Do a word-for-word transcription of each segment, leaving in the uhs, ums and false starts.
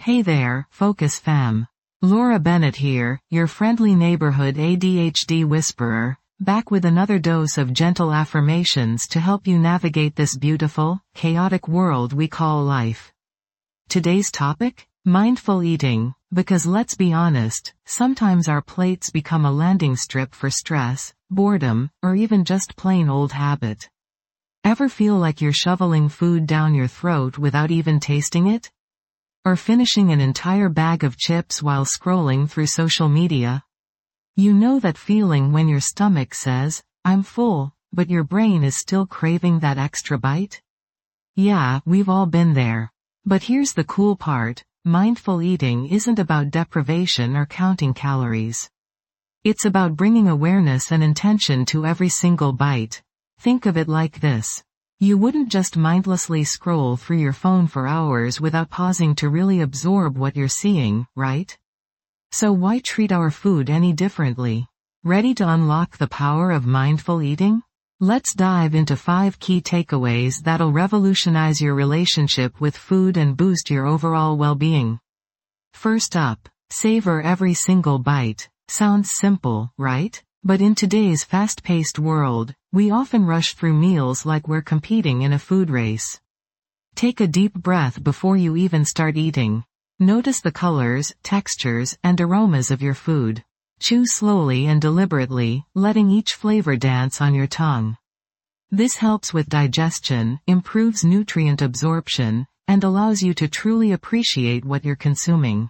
Hey there, Focus Fam. Laura Bennett here, your friendly neighborhood A D H D whisperer, back with another dose of gentle affirmations to help you navigate this beautiful, chaotic world we call life. Today's topic? Mindful eating, because let's be honest, sometimes our plates become a landing strip for stress, boredom, or even just plain old habit. Ever feel like you're shoveling food down your throat without even tasting it? Or finishing an entire bag of chips while scrolling through social media? You know that feeling when your stomach says, "I'm full," but your brain is still craving that extra bite? Yeah, we've all been there. But here's the cool part, mindful eating isn't about deprivation or counting calories. It's about bringing awareness and intention to every single bite. Think of it like this. You wouldn't just mindlessly scroll through your phone for hours without pausing to really absorb what you're seeing, right? So why treat our food any differently? Ready to unlock the power of mindful eating? Let's dive into five key takeaways that'll revolutionize your relationship with food and boost your overall well-being. First up, savor every single bite. Sounds simple, right? But in today's fast-paced world, we often rush through meals like we're competing in a food race. Take a deep breath before you even start eating. Notice the colors, textures, and aromas of your food. Chew slowly and deliberately, letting each flavor dance on your tongue. This helps with digestion, improves nutrient absorption, and allows you to truly appreciate what you're consuming.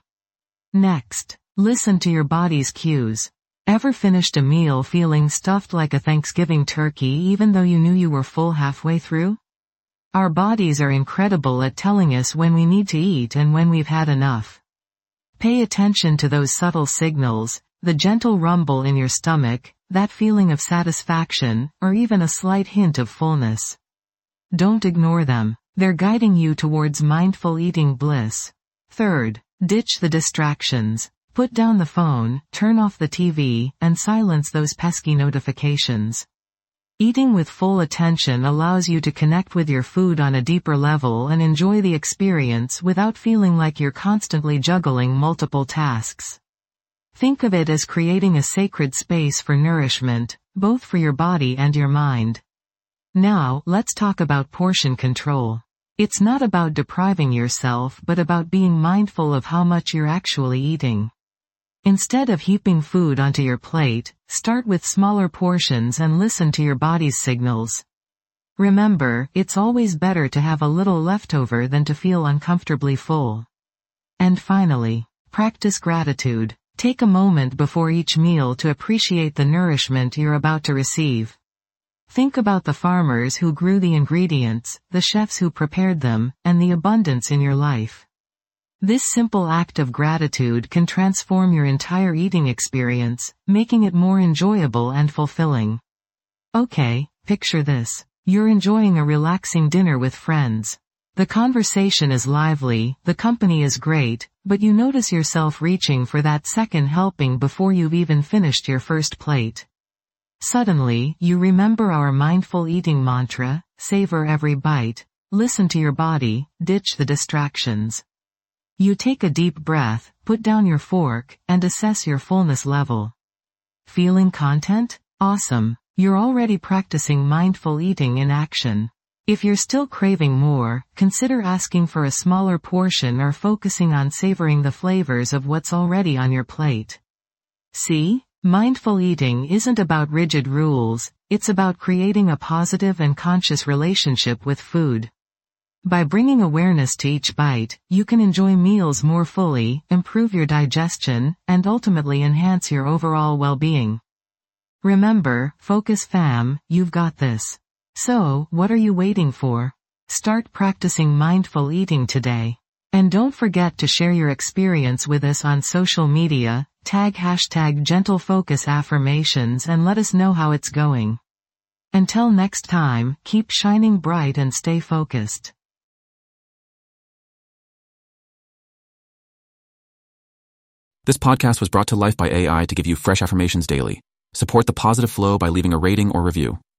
Next, listen to your body's cues. Ever finished a meal feeling stuffed like a Thanksgiving turkey even though you knew you were full halfway through? Our bodies are incredible at telling us when we need to eat and when we've had enough. Pay attention to those subtle signals, the gentle rumble in your stomach, that feeling of satisfaction, or even a slight hint of fullness. Don't ignore them. They're guiding you towards mindful eating bliss. Third, ditch the distractions. Put down the phone, turn off the T V, and silence those pesky notifications. Eating with full attention allows you to connect with your food on a deeper level and enjoy the experience without feeling like you're constantly juggling multiple tasks. Think of it as creating a sacred space for nourishment, both for your body and your mind. Now, let's talk about portion control. It's not about depriving yourself but about being mindful of how much you're actually eating. Instead of heaping food onto your plate, start with smaller portions and listen to your body's signals. Remember, it's always better to have a little leftover than to feel uncomfortably full. And finally, practice gratitude. Take a moment before each meal to appreciate the nourishment you're about to receive. Think about the farmers who grew the ingredients, the chefs who prepared them, and the abundance in your life. This simple act of gratitude can transform your entire eating experience, making it more enjoyable and fulfilling. Okay, picture this. You're enjoying a relaxing dinner with friends. The conversation is lively, the company is great, but you notice yourself reaching for that second helping before you've even finished your first plate. Suddenly, you remember our mindful eating mantra, savor every bite, listen to your body, ditch the distractions. You take a deep breath, put down your fork, and assess your fullness level. Feeling content? Awesome. You're already practicing mindful eating in action. If you're still craving more, consider asking for a smaller portion or focusing on savoring the flavors of what's already on your plate. See? Mindful eating isn't about rigid rules, it's about creating a positive and conscious relationship with food. By bringing awareness to each bite, you can enjoy meals more fully, improve your digestion, and ultimately enhance your overall well-being. Remember, Focus Fam, you've got this. So, what are you waiting for? Start practicing mindful eating today. And don't forget to share your experience with us on social media, tag hashtag GentleFocusAffirmations and let us know how it's going. Until next time, keep shining bright and stay focused. This podcast was brought to life by A I to give you fresh affirmations daily. Support the positive flow by leaving a rating or review.